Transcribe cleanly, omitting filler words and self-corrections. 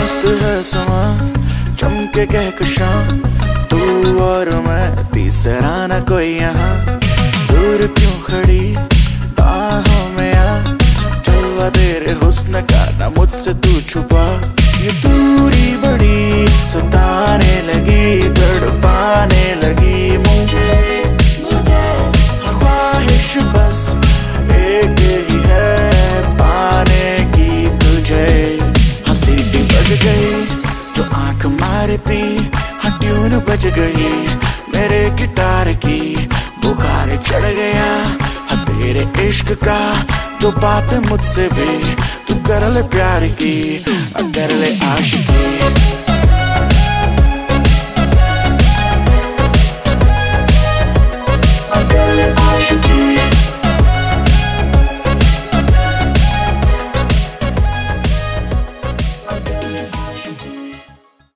मस्त है समा, चमके कहकशां, तू और मैं, तीसरा न कोई यहाँ। दूर क्यों खड़ी बाहों में आ, जलवा तेरे हुस्न का ना मुझसे तू छुपा। ये दूरी बड़ी सताने लगी, तड़पाने लगी मुझे। ख्वाहिश बस एक ही है, पाने की तुझे। हाँ सीटी बज गई जो आंख मारती, हाँ ट्यून बज गई मेरे गिटार की। बुखार चढ़ गया हाँ तेरे इश्क का, जो बात मुझसे भी तू कर ले प्यार की, कर ले आशिकी। कर ले आशिकी।